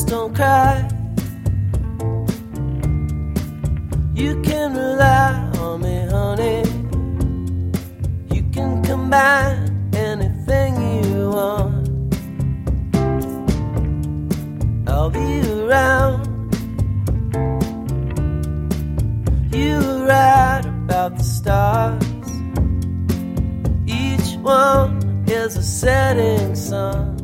Just don't cry. You can rely on me, honey. You can combine anything you want. I'll be around. You were right about the stars. Each one is a setting sun.